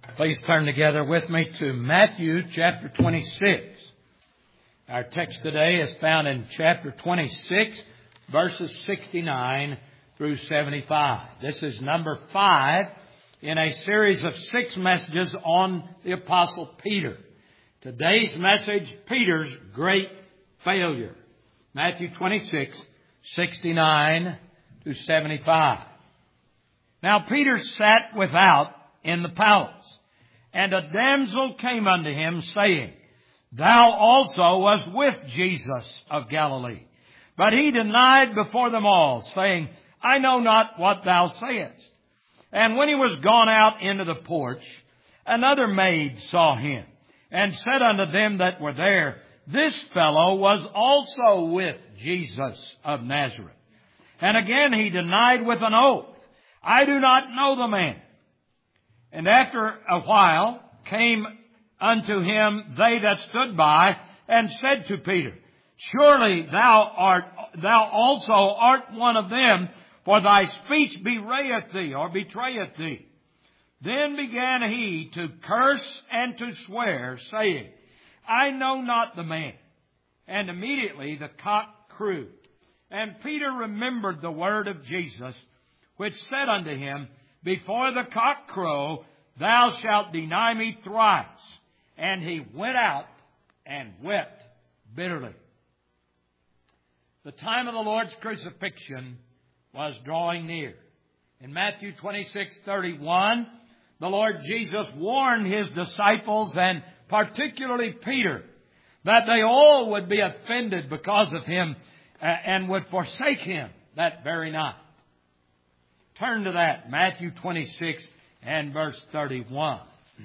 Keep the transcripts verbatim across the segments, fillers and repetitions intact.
Please turn together with me to Matthew chapter twenty-six. Our text today is found in chapter twenty-six, verses sixty-nine through seventy-five. This is number five in a series of six messages on the Apostle Peter. Today's message, Peter's great failure. Matthew twenty-six, sixty-nine through seventy-five. Now Peter sat without in the palace, and a damsel came unto him, saying, Thou also wast with Jesus of Galilee. But he denied before them all, saying, I know not what thou sayest. And when he was gone out into the porch, another maid saw him, and said unto them that were there, This fellow was also with Jesus of Nazareth. And again he denied with an oath, I do not know the man. And after a while came unto him they that stood by, and said to Peter, Surely thou art, thou also art one of them, for thy speech bewrayeth thee, or betrayeth thee. Then began he to curse and to swear, saying, I know not the man. And immediately the cock crowed. And Peter remembered the word of Jesus, which said unto him, Before the cock crow, thou shalt deny me thrice. And he went out and wept bitterly. The time of the Lord's crucifixion was drawing near. In Matthew twenty-six, thirty-one, the Lord Jesus warned His disciples, and particularly Peter, that they all would be offended because of Him and would forsake Him that very night. Turn to that, Matthew twenty-six and verse thirty-one.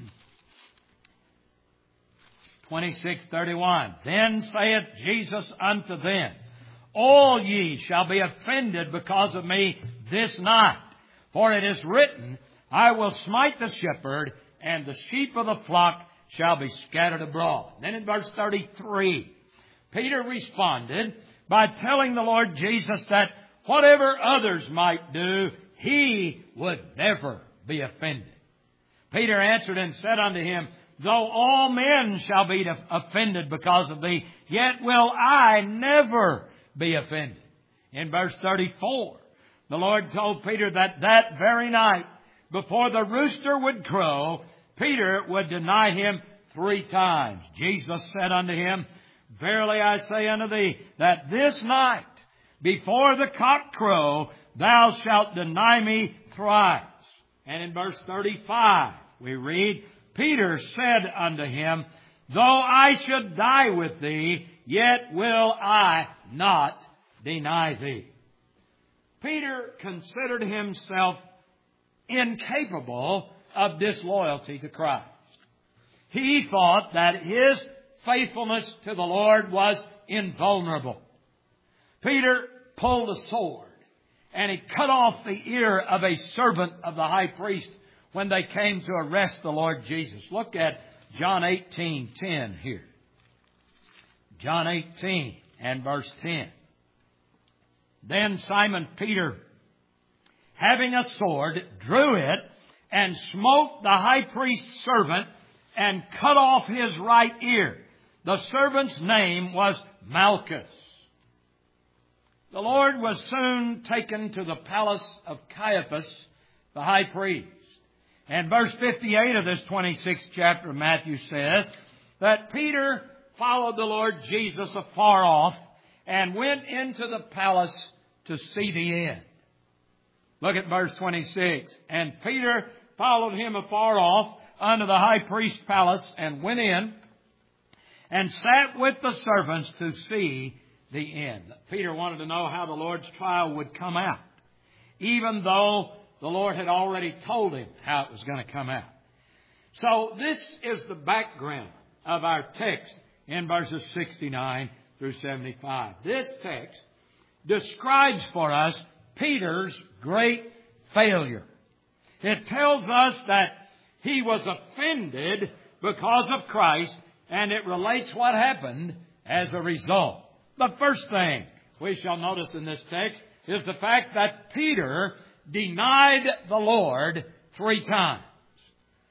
twenty-six, thirty-one. Then saith Jesus unto them, All ye shall be offended because of me this night. For it is written, I will smite the shepherd, and the sheep of the flock shall be scattered abroad. Then in verse thirty-three, Peter responded by telling the Lord Jesus that whatever others might do, he would never be offended. Peter answered and said unto him, Though all men shall be offended because of thee, yet will I never be offended. In verse thirty-four, the Lord told Peter that that very night, before the rooster would crow, Peter would deny Him three times. Jesus said unto him, Verily I say unto thee, that this night, before the cock crow, thou shalt deny me thrice. And in verse thirty-five, we read, Peter said unto him, Though I should die with thee, yet will I not deny thee. Peter considered himself incapable of disloyalty to Christ. He thought that his faithfulness to the Lord was invulnerable. Peter pulled a sword, and he cut off the ear of a servant of the high priest when they came to arrest the Lord Jesus. Look at John eighteen ten here. John eighteen and verse ten. Then Simon Peter, having a sword, drew it and smote the high priest's servant and cut off his right ear. The servant's name was Malchus. The Lord was soon taken to the palace of Caiaphas, the high priest. And verse fifty-eight of this twenty-sixth chapter of Matthew says that Peter followed the Lord Jesus afar off and went into the palace to see the end. Look at verse twenty-six. And Peter followed him afar off unto the high priest's palace and went in and sat with the servants to see the end. Peter wanted to know how the Lord's trial would come out, even though the Lord had already told him how it was going to come out. So this is the background of our text in verses sixty-nine through seventy-five. This text describes for us Peter's great failure. It tells us that he was offended because of Christ, and it relates what happened as a result. The first thing we shall notice in this text is the fact that Peter denied the Lord three times.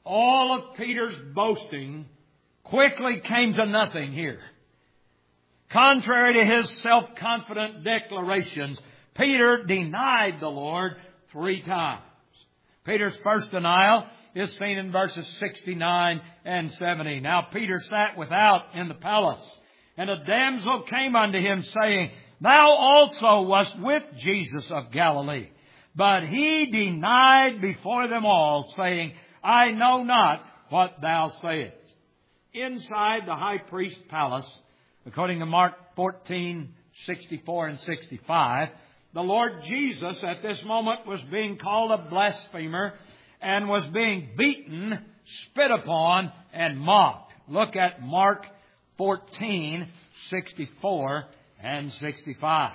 all of Peter's boasting quickly came to nothing here. Contrary to his self-confident declarations, Peter denied the Lord three times. Peter's first denial is seen in verses sixty-nine and seventy. Now Peter sat without in the palace, and a damsel came unto him, saying, Thou also wast with Jesus of Galilee. But he denied before them all, saying, I know not what thou sayest. Inside the high priest's palace, according to Mark fourteen, sixty-four and sixty-five, the Lord Jesus at this moment was being called a blasphemer and was being beaten, spit upon, and mocked. Look at Mark fourteen, sixty-four and sixty-five.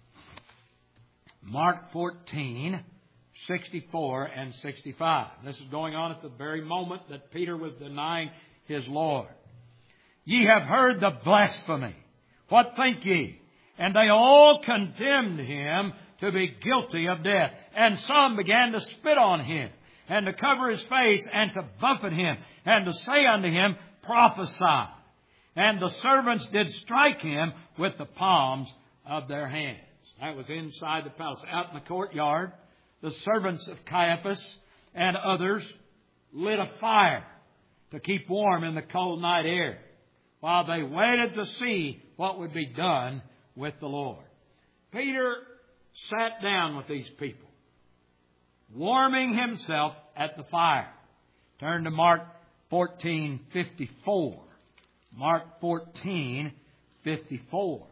Mark fourteen, sixty-four and sixty-five. This is going on at the very moment that Peter was denying his Lord. Ye have heard the blasphemy. What think ye? And they all condemned him to be guilty of death. And some began to spit on him, and to cover his face, and to buffet him, and to say unto him, Prophesy. And the servants did strike him with the palms of their hands. That was inside the palace. Out in the courtyard, the servants of Caiaphas and others lit a fire to keep warm in the cold night air, while they waited to see what would be done with the Lord. Peter sat down with these people, warming himself at the fire. Turn to Mark fourteen, fifty-four. Mark fourteen, fifty-four.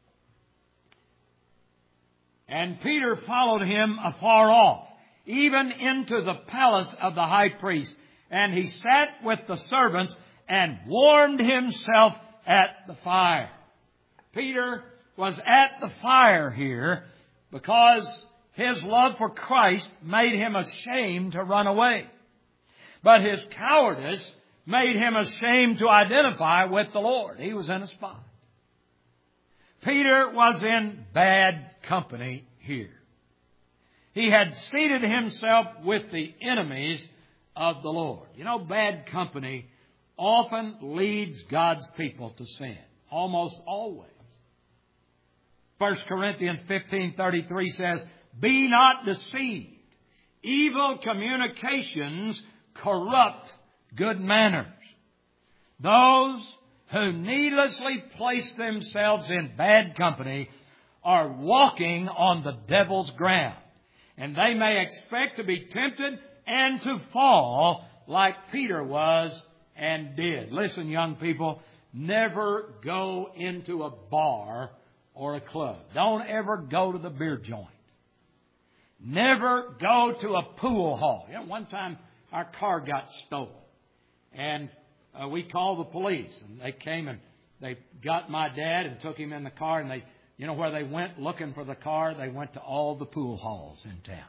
And Peter followed him afar off, even into the palace of the high priest. And he sat with the servants and warmed himself at the fire. Peter was at the fire here because his love for Christ made him ashamed to run away. But his cowardice made him ashamed to identify with the Lord. He was in a spot. Peter was in bad company here. He had seated himself with the enemies of the Lord. You know, bad company often leads God's people to sin. Almost always. First Corinthians fifteen thirty-three says, Be not deceived. Evil communications corrupt good manners. Those who needlessly place themselves in bad company are walking on the devil's ground. And they may expect to be tempted and to fall like Peter was and did. Listen, young people, never go into a bar or a club. Don't ever go to the beer joint. Never go to a pool hall. You know, one time our car got stolen, and uh, we called the police, and they came and they got my dad and took him in the car, and they, you know where they went looking for the car? They went to all the pool halls in town.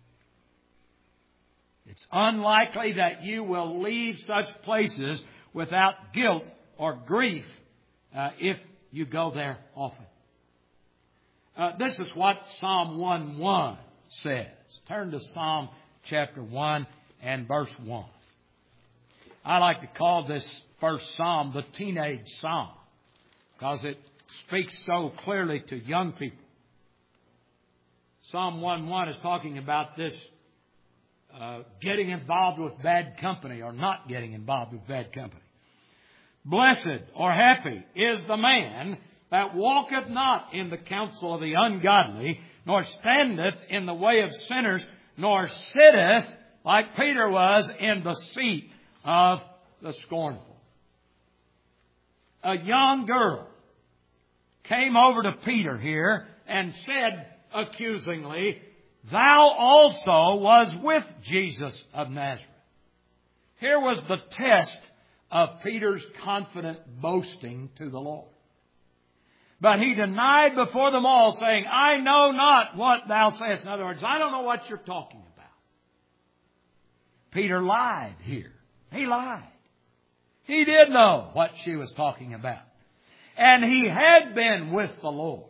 It's unlikely that you will leave such places without guilt or grief uh, if you go there often. Uh, this is what Psalm one one says. Turn to Psalm chapter one and verse one. I like to call this first psalm the teenage psalm because it speaks so clearly to young people. Psalm one one is talking about this uh, getting involved with bad company or not getting involved with bad company. Blessed or happy is the man that walketh not in the counsel of the ungodly, nor standeth in the way of sinners, nor sitteth, like Peter was, in the seat of the scornful. A young girl came over to Peter here and said accusingly, Thou also was with Jesus of Nazareth. Here was the test of Peter's confident boasting to the Lord. But he denied before them all, saying, I know not what thou sayest. In other words, I don't know what you're talking about. Peter lied here. He lied. He did know what she was talking about. And he had been with the Lord.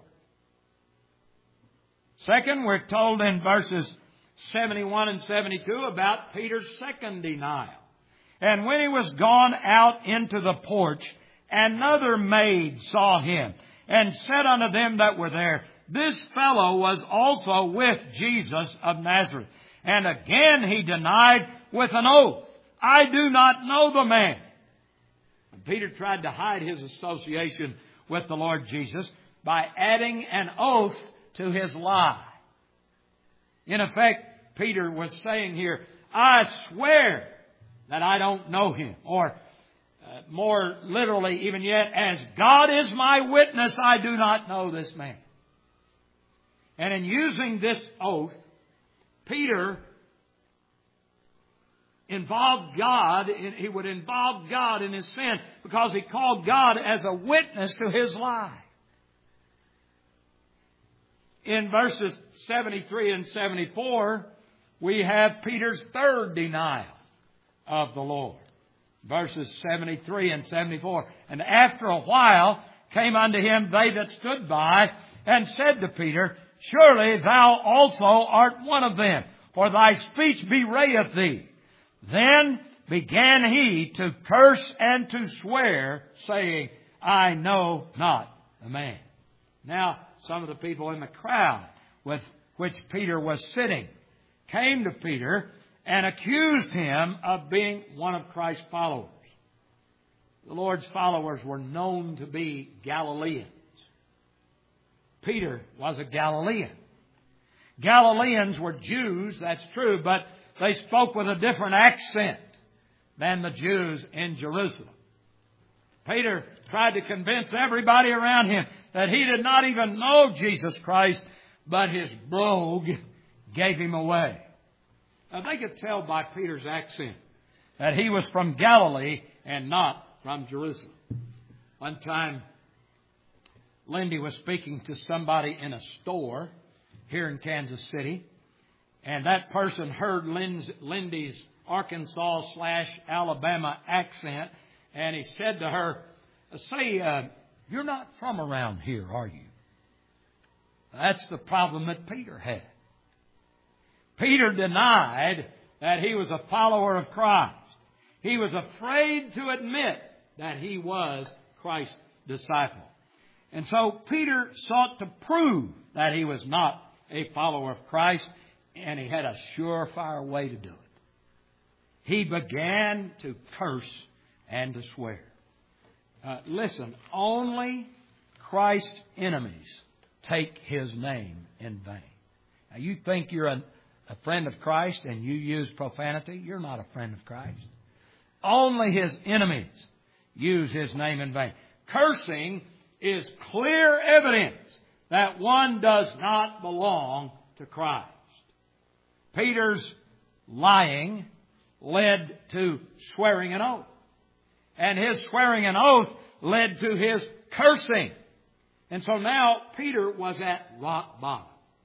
Second, we're told in verses seventy-one and seventy-two about Peter's second denial. And when he was gone out into the porch, another maid saw him, and said unto them that were there, This fellow was also with Jesus of Nazareth. And again he denied with an oath, I do not know the man. And Peter tried to hide his association with the Lord Jesus by adding an oath to his lie. In effect, Peter was saying here, I swear that I don't know him. Or uh, more literally even yet, as God is my witness, I do not know this man. And in using this oath, Peter involved God, he would involve God in his sin because he called God as a witness to his lie. In verses seventy-three and seventy-four, we have Peter's third denial of the Lord. Verses seventy-three and seventy-four. And after a while came unto him they that stood by, and said to Peter, Surely thou also art one of them, for thy speech bewrayeth thee. Then began he to curse and to swear, saying, I know not the man. Now, some of the people in the crowd with which Peter was sitting came to Peter and accused him of being one of Christ's followers. The Lord's followers were known to be Galileans. Peter was a Galilean. Galileans were Jews, that's true, but they spoke with a different accent than the Jews in Jerusalem. Peter tried to convince everybody around him that he did not even know Jesus Christ, but his brogue gave him away. Now, they could tell by Peter's accent that he was from Galilee and not from Jerusalem. One time, Lindy was speaking to somebody in a store here in Kansas City, and that person heard Lindy's Arkansas slash Alabama accent, and he said to her, Say, uh, you're not from around here, are you? That's the problem that Peter had. Peter denied that he was a follower of Christ. He was afraid to admit that he was Christ's disciple. And so Peter sought to prove that he was not a follower of Christ, and he had a surefire way to do it. He began to curse and to swear. Uh, listen, only Christ's enemies take His name in vain. Now, you think you're a, a friend of Christ and you use profanity? You're not a friend of Christ. Only His enemies use His name in vain. Cursing is clear evidence that one does not belong to Christ. Peter's lying led to swearing an oath. And his swearing an oath led to his cursing. And so now Peter was at rock bottom.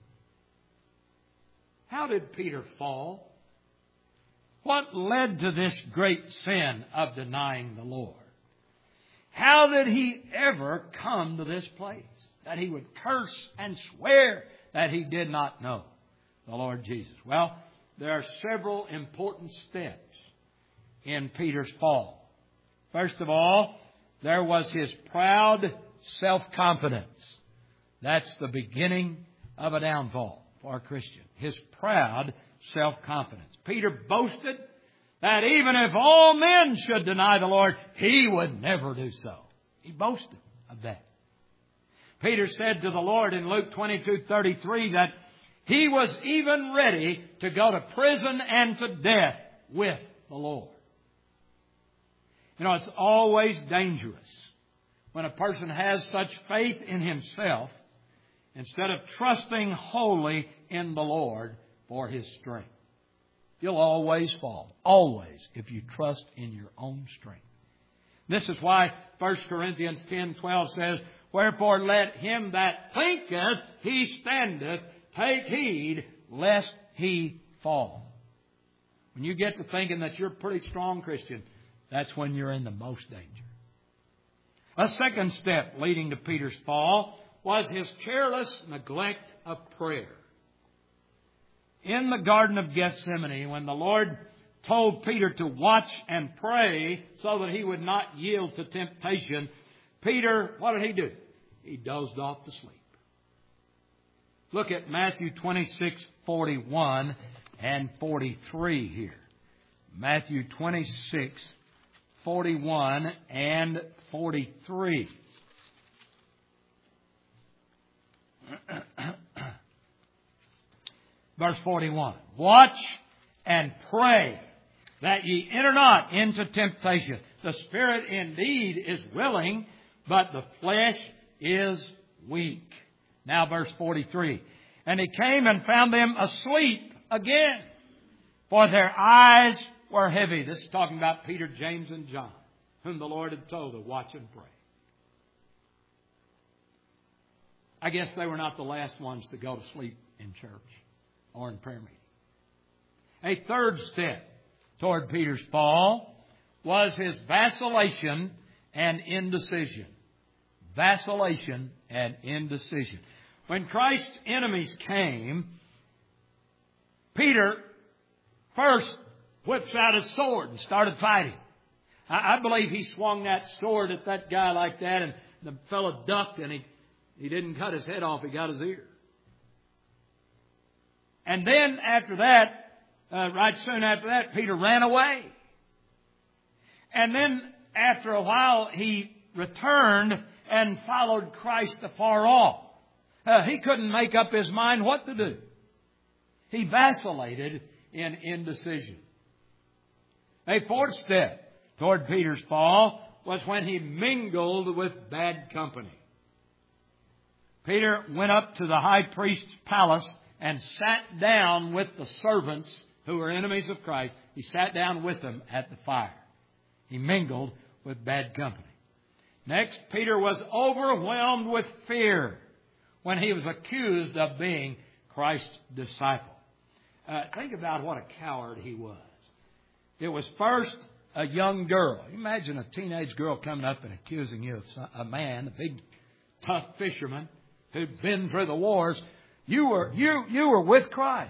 How did Peter fall? What led to this great sin of denying the Lord? How did he ever come to this place that he would curse and swear that he did not know the Lord Jesus? Well, there are several important steps in Peter's fall. First of all, there was his proud self-confidence. That's the beginning of a downfall for a Christian. His proud self-confidence. Peter boasted that even if all men should deny the Lord, he would never do so. He boasted of that. Peter said to the Lord in Luke twenty-two thirty-three that he was even ready to go to prison and to death with the Lord. You know, it's always dangerous when a person has such faith in himself instead of trusting wholly in the Lord for His strength. You'll always fall. Always, if you trust in your own strength. This is why First Corinthians ten twelve says, Wherefore let him that thinketh he standeth take heed lest he fall. When you get to thinking that you're a pretty strong Christian, that's when you're in the most danger. A second step leading to Peter's fall was his careless neglect of prayer. In the Garden of Gethsemane, when the Lord told Peter to watch and pray so that he would not yield to temptation, Peter, what did he do? He dozed off to sleep. Look at Matthew twenty-six, forty-one and forty-three here. Matthew twenty-six, forty-one and forty-three. Verse forty-one. Watch and pray that ye enter not into temptation. The spirit indeed is willing, but the flesh is weak. Now verse forty-three. And he came and found them asleep again, for their eyes were heavy. This is talking about Peter, James, and John, whom the Lord had told to watch and pray. I guess they were not the last ones to go to sleep in church or in prayer meeting. A third step toward Peter's fall was his vacillation and indecision. Vacillation and indecision. When Christ's enemies came, Peter first whips out his sword and started fighting. I, I believe he swung that sword at that guy like that, and the fellow ducked, and he, he didn't cut his head off, he got his ear. And then after that, uh, right soon after that, Peter ran away. And then after a while, he returned and followed Christ afar off. Uh, he couldn't make up his mind what to do. He vacillated in indecision. A fourth step toward Peter's fall was when he mingled with bad company. Peter went up to the high priest's palace and sat down with the servants who were enemies of Christ. He sat down with them at the fire. He mingled with bad company. Next, Peter was overwhelmed with fear when he was accused of being Christ's disciple. Uh, think about what a coward he was. It was first a young girl. Imagine a teenage girl coming up and accusing you of some, a man, a big, tough fisherman who'd been through the wars. You were you you were with Christ.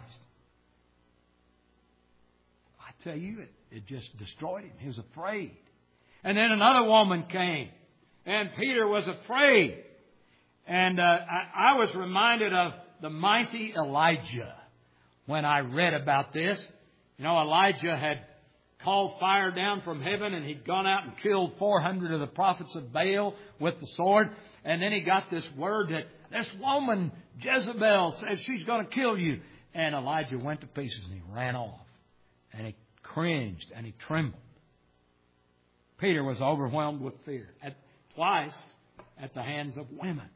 I tell you, it, it just destroyed him. He was afraid. And then another woman came, and Peter was afraid. And uh, I, I was reminded of the mighty Elijah when I read about this. You know, Elijah had called fire down from heaven, and he'd gone out and killed four hundred of the prophets of Baal with the sword. And then he got this word that this woman, Jezebel, says she's going to kill you. And Elijah went to pieces and he ran off. And he cringed and he trembled. Peter was overwhelmed with fear. At, twice at the hands of women.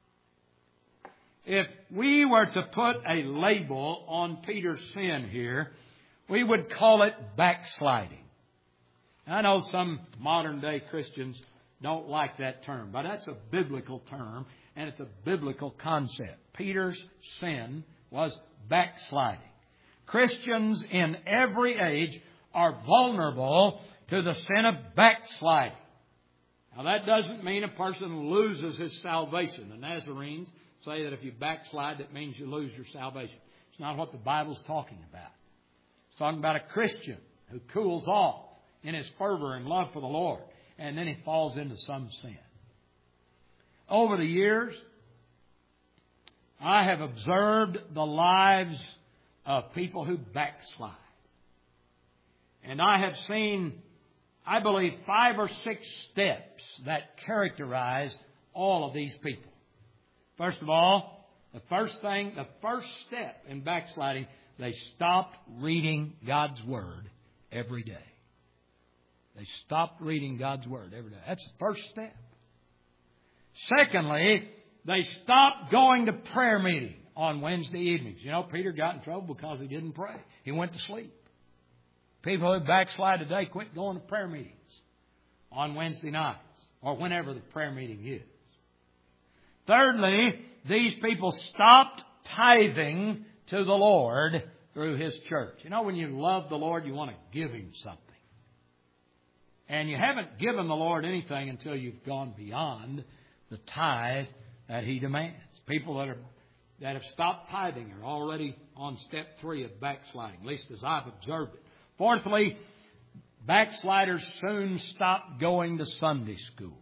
If we were to put a label on Peter's sin here, we would call it backsliding. I know some modern day Christians don't like that term, but that's a biblical term and it's a biblical concept. Peter's sin was backsliding. Christians in every age are vulnerable to the sin of backsliding. Now that doesn't mean a person loses his salvation. The Nazarenes say that if you backslide, that means you lose your salvation. It's not what the Bible's talking about. It's talking about a Christian who cools off in his fervor and love for the Lord, and then he falls into some sin. Over the years, I have observed the lives of people who backslide. And I have seen, I believe, five or six steps that characterize all of these people. First of all, the first thing, the first step in backsliding, they stopped reading God's Word every day. They stopped reading God's Word every day. That's the first step. Secondly, they stopped going to prayer meeting on Wednesday evenings. You know, Peter got in trouble because he didn't pray. He went to sleep. People who backslide today quit going to prayer meetings on Wednesday nights or whenever the prayer meeting is. Thirdly, these people stopped tithing to the Lord through His church. You know, when you love the Lord, you want to give Him something. And you haven't given the Lord anything until you've gone beyond the tithe that He demands. People that are that have stopped tithing are already on step three of backsliding, at least as I've observed it. Fourthly, backsliders soon stop going to Sunday school.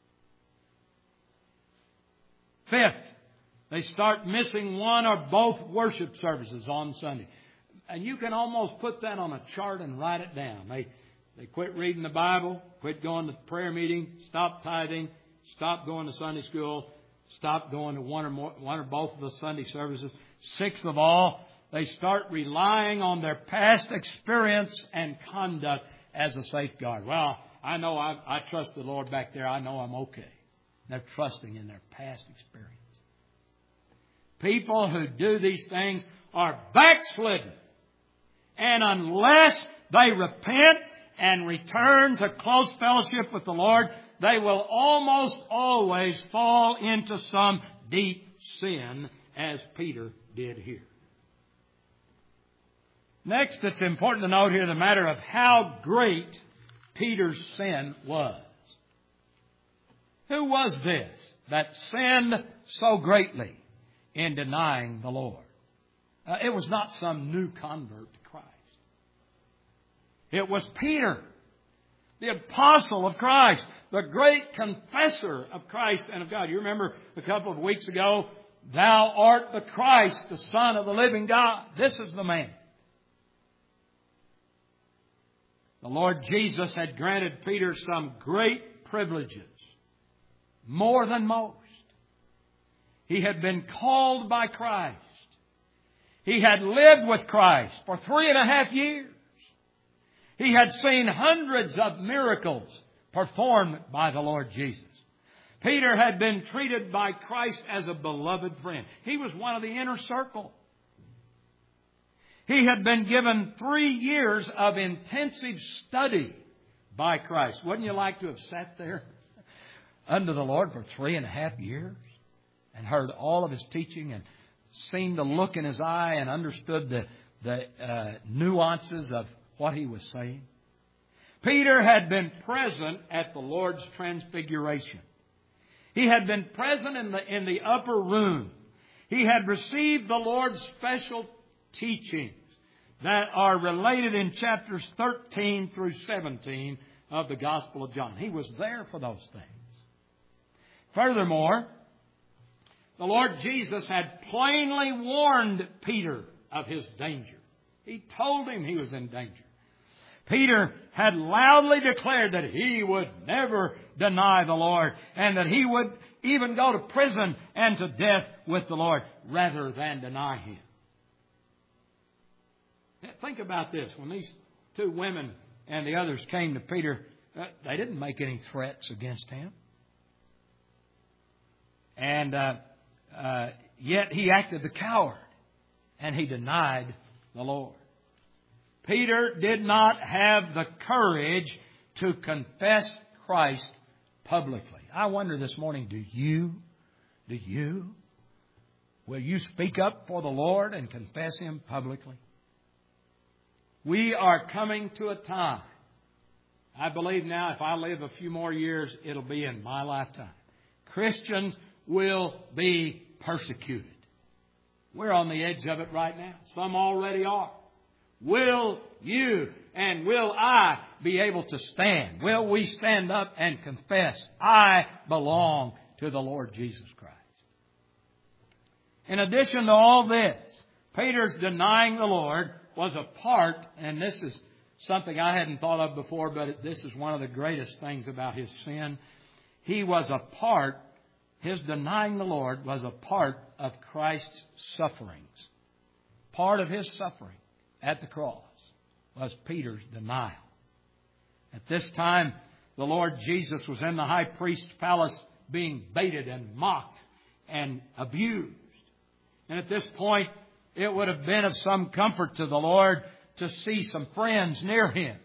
Fifth, they start missing one or both worship services on Sunday. And you can almost put that on a chart and write it down. They, they quit reading the Bible, quit going to prayer meeting, stop tithing, stop going to Sunday school, stop going to one or more, one or both of the Sunday services. Sixth of all, they start relying on their past experience and conduct as a safeguard. Well, I know I, I trust the Lord back there. I know I'm okay. They're trusting in their past experience. People who do these things are backslidden. And unless they repent and return to close fellowship with the Lord, they will almost always fall into some deep sin, as Peter did here. Next, it's important to note here the matter of how great Peter's sin was. Who was this that sinned so greatly in denying the Lord? Uh, it was not some new convert to Christ. It was Peter, the apostle of Christ, the great confessor of Christ and of God. You remember a couple of weeks ago, "Thou art the Christ, the Son of the living God." This is the man. The Lord Jesus had granted Peter some great privileges, more than most. He had been called by Christ. He had lived with Christ for three and a half years. He had seen hundreds of miracles performed by the Lord Jesus. Peter had been treated by Christ as a beloved friend. He was one of the inner circle. He had been given three years of intensive study by Christ. Wouldn't you like to have sat there under the Lord for three and a half years and heard all of His teaching and seen the look in His eye and understood the, the uh, nuances of what He was saying? Peter had been present at the Lord's transfiguration. He had been present in the, in the upper room. He had received the Lord's special teachings that are related in chapters thirteen through seventeen of the Gospel of John. He was there for those things. Furthermore, the Lord Jesus had plainly warned Peter of his danger. He told him he was in danger. Peter had loudly declared that he would never deny the Lord and that he would even go to prison and to death with the Lord rather than deny Him. Think about this. When these two women and the others came to Peter, they didn't make any threats against him. And uh, uh, yet he acted the coward and he denied the Lord. Peter did not have the courage to confess Christ publicly. I wonder this morning, do you? Do you? Will you speak up for the Lord and confess Him publicly? We are coming to a time, I believe now if I live a few more years, it'll be in my lifetime. Christians will be persecuted. We're on the edge of it right now. Some already are. Will you and will I be able to stand? Will we stand up and confess, I belong to the Lord Jesus Christ? In addition to all this, Peter's denying the Lord was a part, and this is something I hadn't thought of before, but this is one of the greatest things about his sin. He was a part, his denying the Lord was a part of Christ's sufferings. Part of His suffering at the cross was Peter's denial. At this time, the Lord Jesus was in the high priest's palace being baited and mocked and abused. And at this point, it would have been of some comfort to the Lord to see some friends near Him.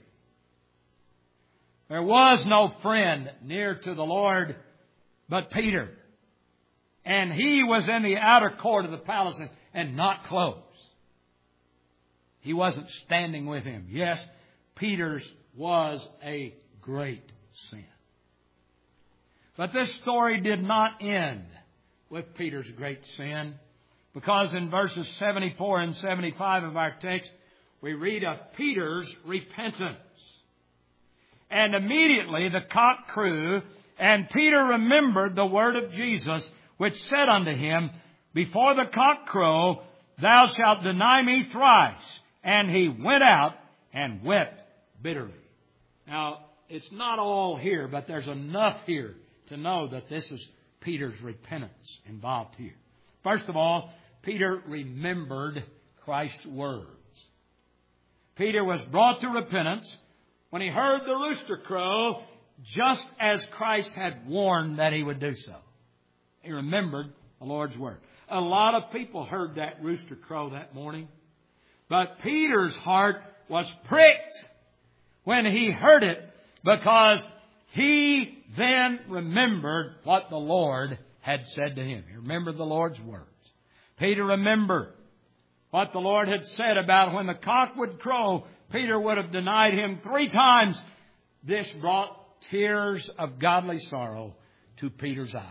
There was no friend near to the Lord but Peter. And he was in the outer court of the palace and, and not close. He wasn't standing with Him. Yes, Peter's was a great sin. But this story did not end with Peter's great sin, because in verses seventy-four and seventy-five of our text, we read of Peter's repentance. And immediately the cock crew, and Peter remembered the word of Jesus, which said unto him, Before the cock crow, thou shalt deny me thrice. And he went out and wept bitterly. Now, it's not all here, but there's enough here to know that this is Peter's repentance involved here. First of all, Peter remembered Christ's words. Peter was brought to repentance when he heard the rooster crow, just as Christ had warned that he would do so. He remembered the Lord's word. A lot of people heard that rooster crow that morning, but Peter's heart was pricked when he heard it, because he then remembered what the Lord had said to him. He remembered the Lord's words. Peter remembered what the Lord had said about when the cock would crow, Peter would have denied Him three times. This brought tears of godly sorrow to Peter's eyes.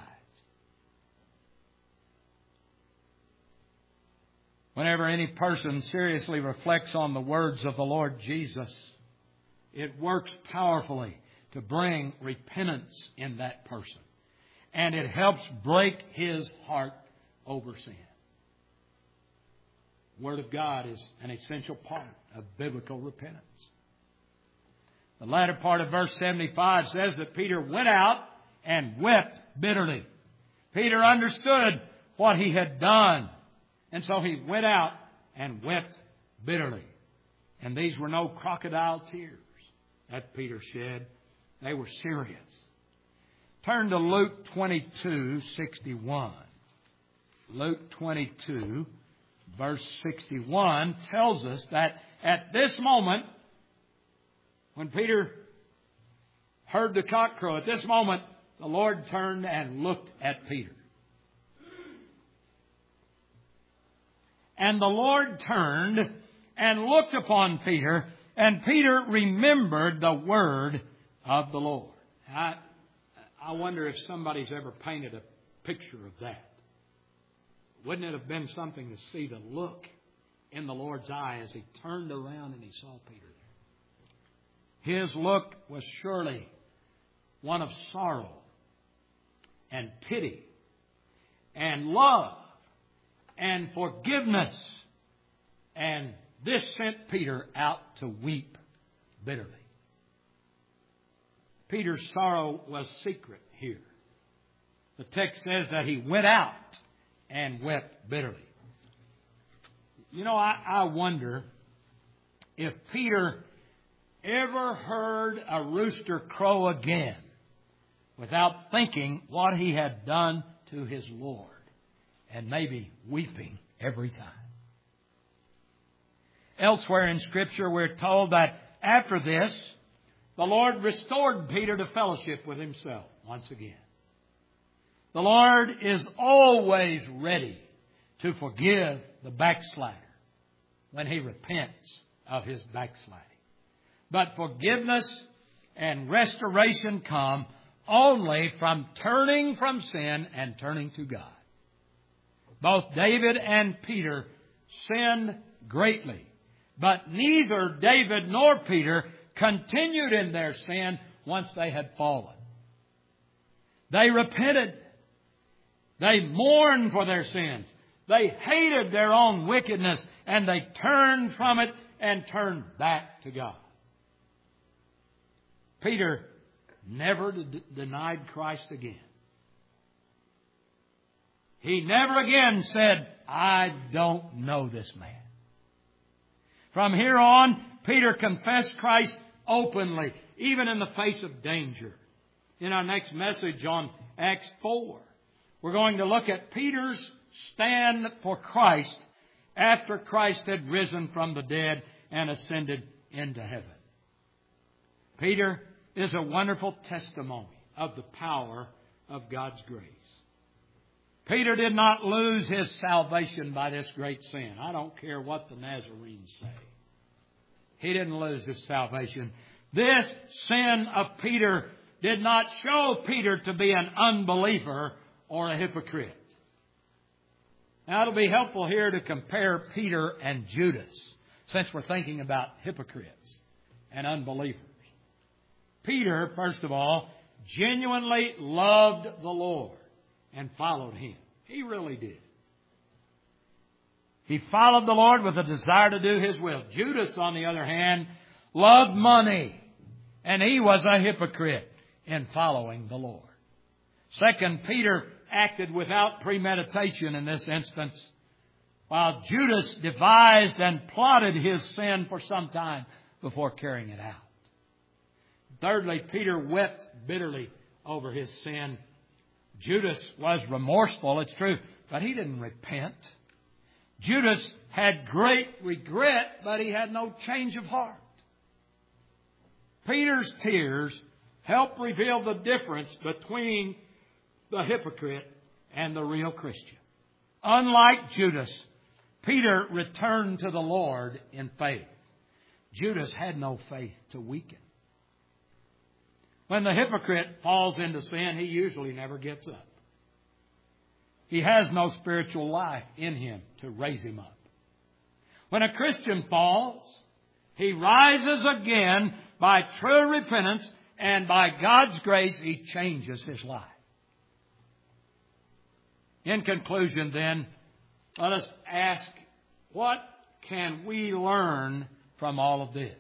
Whenever any person seriously reflects on the words of the Lord Jesus, it works powerfully to bring repentance in that person. And it helps break his heart over sin. The Word of God is an essential part of biblical repentance. The latter part of verse seventy-five says that Peter went out and wept bitterly. Peter understood what he had done, and so he went out and wept bitterly. And these were no crocodile tears that Peter shed. They were serious. Turn to Luke twenty-two sixty-one. Luke twenty-two, verse sixty-one, tells us that at this moment, when Peter heard the cock crow, at this moment, the Lord turned and looked at Peter. And the Lord turned and looked upon Peter, and Peter remembered the word of the Lord. I, I wonder if somebody's ever painted a picture of that. Wouldn't it have been something to see the look in the Lord's eye as He turned around and He saw Peter there? His look was surely one of sorrow and pity and love and forgiveness. And this sent Peter out to weep bitterly. Peter's sorrow was secret here. The text says that he went out and wept bitterly. You know, I, I wonder if Peter ever heard a rooster crow again without thinking what he had done to his Lord, and maybe weeping every time. Elsewhere in Scripture, we're told that after this, the Lord restored Peter to fellowship with Himself once again. The Lord is always ready to forgive the backslider when he repents of his backsliding. But forgiveness and restoration come only from turning from sin and turning to God. Both David and Peter sinned greatly, but neither David nor Peter continued in their sin once they had fallen. They repented. They mourned for their sins. They hated their own wickedness, and they turned from it and turned back to God. Peter never d- denied Christ again. He never again said, I don't know this man. From here on, Peter confessed Christ openly, even in the face of danger. In our next message on Acts four, we're going to look at Peter's stand for Christ after Christ had risen from the dead and ascended into heaven. Peter is a wonderful testimony of the power of God's grace. Peter did not lose his salvation by this great sin. I don't care what the Nazarenes say. He didn't lose his salvation. This sin of Peter did not show Peter to be an unbeliever or a hypocrite. Now, it'll be helpful here to compare Peter and Judas. since we're thinking about hypocrites and unbelievers. Peter, first of all, genuinely loved the Lord and followed Him. He really did. He followed the Lord with a desire to do His will. Judas, on the other hand, loved money, and he was a hypocrite in following the Lord. Second, Peter acted without premeditation in this instance, while Judas devised and plotted his sin for some time before carrying it out. Thirdly, Peter wept bitterly over his sin. Judas was remorseful, it's true, but he didn't repent. Judas had great regret, but he had no change of heart. Peter's tears help reveal the difference between the hypocrite and the real Christian. Unlike Judas, Peter returned to the Lord in faith. Judas had no faith to weaken. When the hypocrite falls into sin, he usually never gets up. He has no spiritual life in him to raise him up. When a Christian falls, he rises again by true repentance, and by God's grace, he changes his life. In conclusion, then, let us ask, what can we learn from all of this?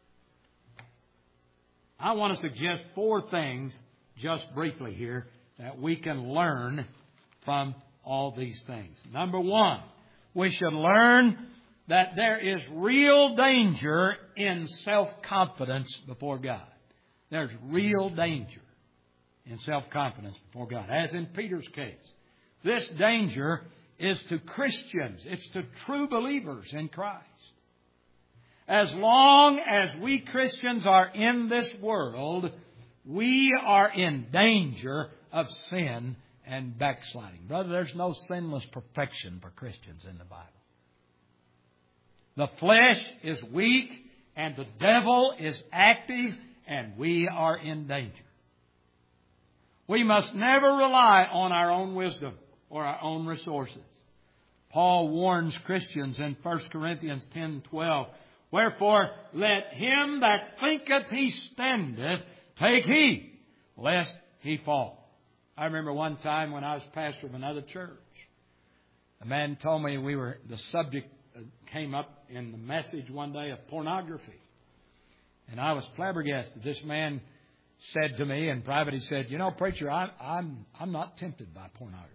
I want to suggest four things, just briefly here, that we can learn from all these things. Number one, we should learn that there is real danger in self-confidence before God. There's real danger in self-confidence before God, as in Peter's case. This danger is to Christians. It's to true believers in Christ. As long as we Christians are in this world, we are in danger of sin and backsliding. Brother, there's no sinless perfection for Christians in the Bible. The flesh is weak and the devil is active, and we are in danger. We must never rely on our own wisdom or our own resources. Paul warns Christians in First Corinthians ten twelve, wherefore let him that thinketh he standeth take heed, lest he fall. I remember one time when I was pastor of another church, a man told me we were the subject came up in the message one day of pornography. And I was flabbergasted. This man said to me in private, he said, you know, preacher, I, I'm I'm not tempted by pornography.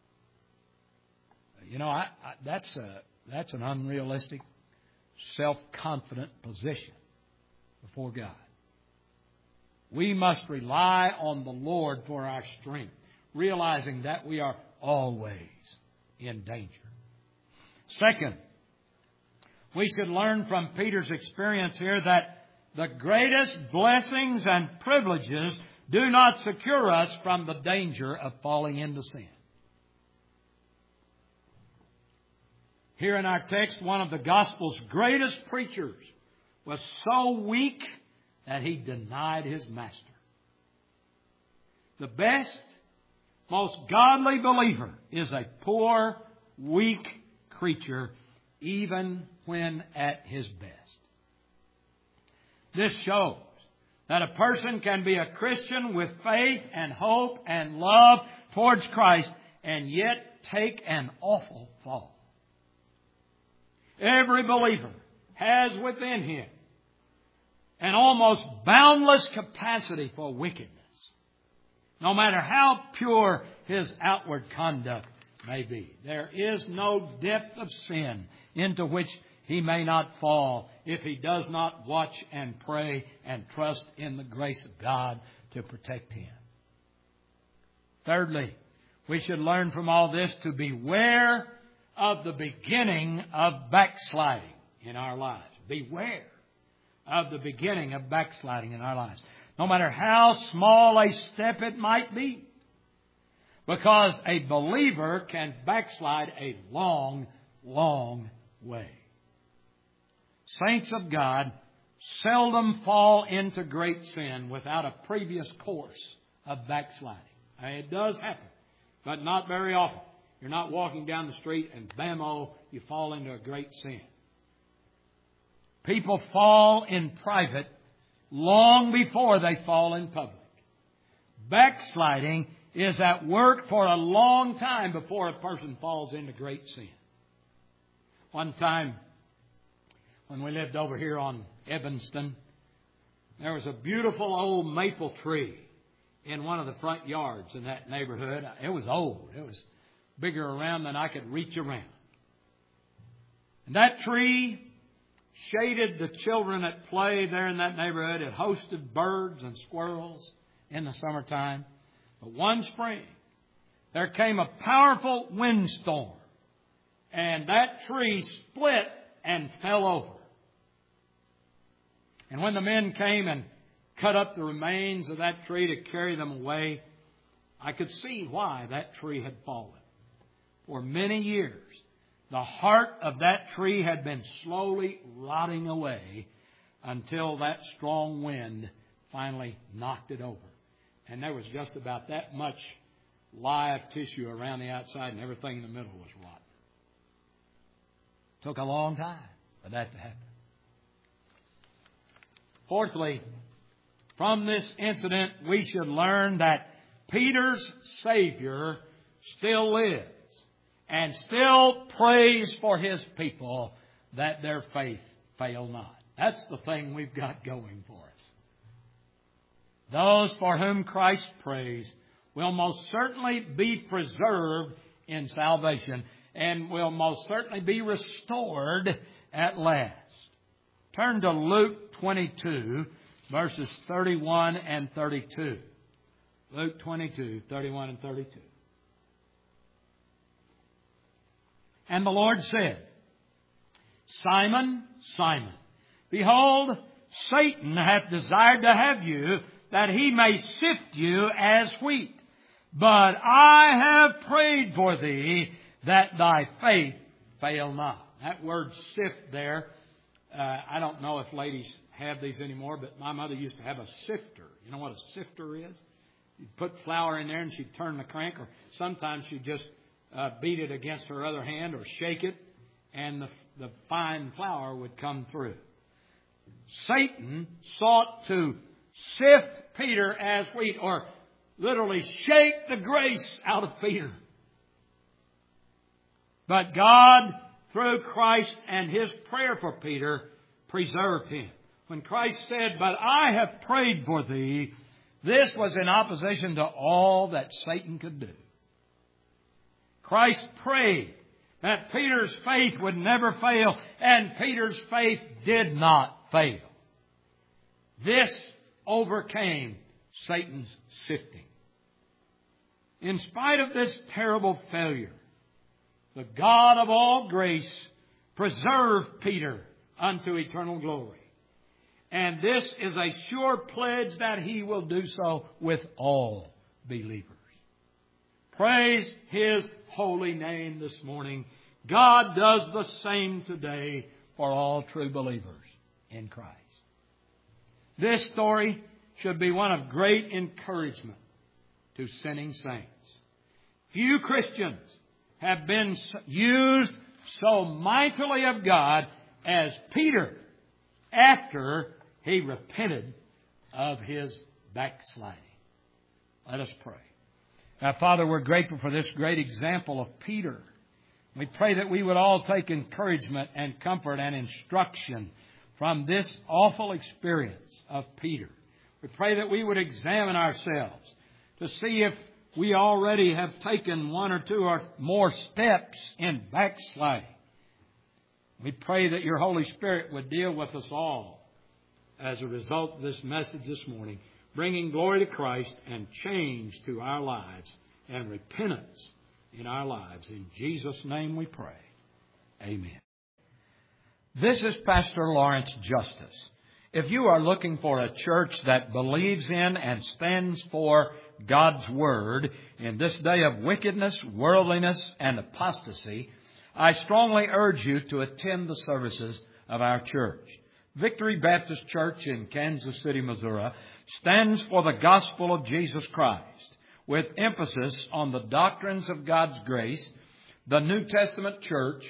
You know, I, I, that's a, that's an unrealistic, self-confident position before God. We must rely on the Lord for our strength, realizing that we are always in danger. Second, we should learn from Peter's experience here that the greatest blessings and privileges do not secure us from the danger of falling into sin. Here in our text, one of the gospel's greatest preachers was so weak that he denied his master. The best, most godly believer is a poor, weak creature, even when at his best. This shows that a person can be a Christian with faith and hope and love towards Christ and yet take an awful fall. Every believer has within him an almost boundless capacity for wickedness, no matter how pure his outward conduct may be. There is no depth of sin into which he may not fall if he does not watch and pray and trust in the grace of God to protect him. Thirdly, we should learn from all this to beware of the beginning of backsliding in our lives. Beware of the beginning of backsliding in our lives, no matter how small a step it might be. Because a believer can backslide a long, long way. Saints of God seldom fall into great sin without a previous course of backsliding. I mean, it does happen, but not very often. You're not walking down the street and bam-o, you fall into a great sin. People fall in private long before they fall in public. Backsliding is at work for a long time before a person falls into great sin. One time, when we lived over here on Evanston, there was a beautiful old maple tree in one of the front yards in that neighborhood. It was old. It was bigger around than I could reach around. And that tree shaded the children at play there in that neighborhood. It hosted birds and squirrels in the summertime. But one spring, there came a powerful windstorm, and that tree split and fell over. And when the men came and cut up the remains of that tree to carry them away, I could see why that tree had fallen. For many years, the heart of that tree had been slowly rotting away until that strong wind finally knocked it over. And there was just about that much live tissue around the outside, and everything in the middle was rotten. Took a long time for that to happen. Fourthly, from this incident, we should learn that Peter's Savior still lives and still prays for His people that their faith fail not. That's the thing we've got going for us. Those for whom Christ prays will most certainly be preserved in salvation and will most certainly be restored at last. Turn to Luke twenty-two, verses thirty-one and thirty-two. Luke twenty-two, thirty-one and thirty-two. And the Lord said, Simon, Simon, behold, Satan hath desired to have you, that he may sift you as wheat. But I have prayed for thee, that thy faith fail not. That word sift there, uh, I don't know if ladies have these anymore, but my mother used to have a sifter. You know what a sifter is? You'd put flour in there and she'd turn the crank, or sometimes she'd just uh, beat it against her other hand or shake it, and the, the fine flour would come through. Satan sought to sift Peter as wheat, or literally shake the grace out of Peter. But God, through Christ and His prayer for Peter, preserved him. When Christ said, but I have prayed for thee, this was in opposition to all that Satan could do. Christ prayed that Peter's faith would never fail, and Peter's faith did not fail. This overcame Satan's sifting. In spite of this terrible failure, the God of all grace preserved Peter unto eternal glory. And this is a sure pledge that He will do so with all believers. Praise His holy name this morning. God does the same today for all true believers in Christ. This story should be one of great encouragement to sinning saints. Few Christians have been used so mightily of God as Peter after he repented of his backsliding. Let us pray. Now, Father, we're grateful for this great example of Peter. We pray that we would all take encouragement and comfort and instruction from this awful experience of Peter. We pray that we would examine ourselves to see if we already have taken one or two or more steps in backsliding. We pray that your Holy Spirit would deal with us all as a result of this message this morning, bringing glory to Christ and change to our lives and repentance in our lives. In Jesus' name we pray. Amen. This is Pastor Lawrence Justice. If you are looking for a church that believes in and stands for God's Word in this day of wickedness, worldliness, and apostasy, I strongly urge you to attend the services of our church. Victory Baptist Church in Kansas City, Missouri, stands for the gospel of Jesus Christ, with emphasis on the doctrines of God's grace, the New Testament church,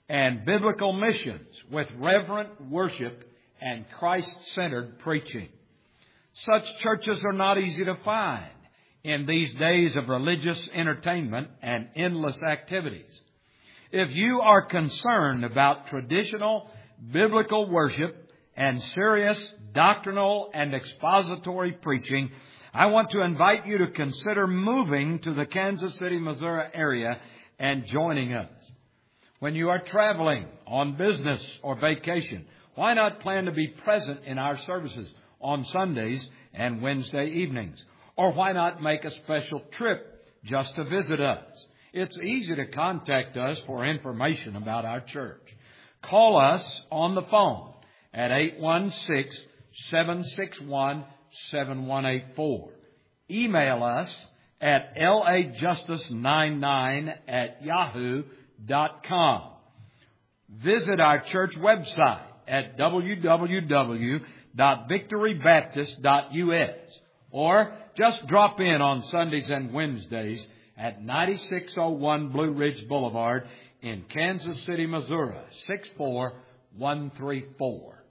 and biblical missions with reverent worship and Christ-centered preaching. Such churches are not easy to find in these days of religious entertainment and endless activities. If you are concerned about traditional biblical worship and serious doctrinal and expository preaching, I want to invite you to consider moving to the Kansas City, Missouri area and joining us. When you are traveling on business or vacation, why not plan to be present in our services on Sundays and Wednesday evenings? Or why not make a special trip just to visit us? It's easy to contact us for information about our church. Call us on the phone at eight one six, seven six one, seven one eight four. Email us at l a justice ninety-nine at yahoo dot com. Visit our church website at w w w dot victory baptist dot u s or just drop in on Sundays and Wednesdays at ninety-six oh one Blue Ridge Boulevard in Kansas City, Missouri, six four one three four.